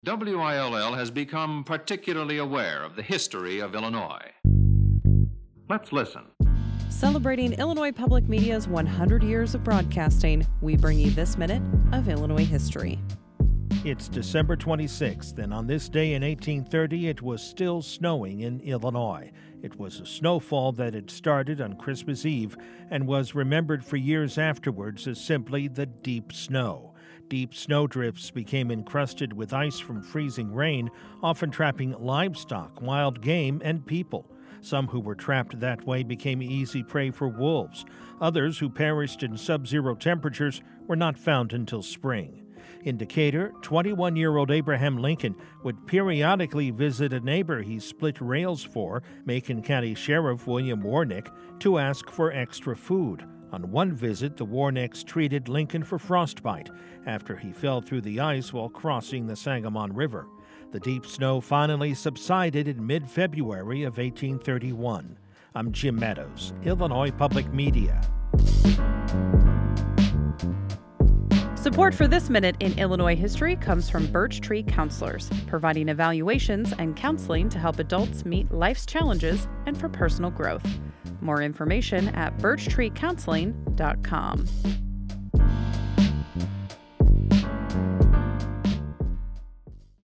WILL has become particularly aware of the history of Illinois. Let's listen. Celebrating Illinois Public Media's 100 years of broadcasting, we bring you this minute of Illinois history. It's December 26th, and on this day in 1830, it was still snowing in Illinois. It was a snowfall that had started on Christmas Eve and was remembered for years afterwards as simply the deep snow. Deep snowdrifts became encrusted with ice from freezing rain, often trapping livestock, wild game, and people. Some who were trapped that way became easy prey for wolves. Others, who perished in sub-zero temperatures, were not found until spring. In Decatur, 21-year-old Abraham Lincoln would periodically visit a neighbor he split rails for, Macon County Sheriff William Warnick, to ask for extra food. On one visit, the Warnicks treated Lincoln for frostbite after he fell through the ice while crossing the Sangamon River. The deep snow finally subsided in mid-February of 1831. I'm Jim Meadows, Illinois Public Media. Support for this minute in Illinois history comes from Birch Tree Counselors, providing evaluations and counseling to help adults meet life's challenges and for personal growth. More information at birchtreecounseling.com.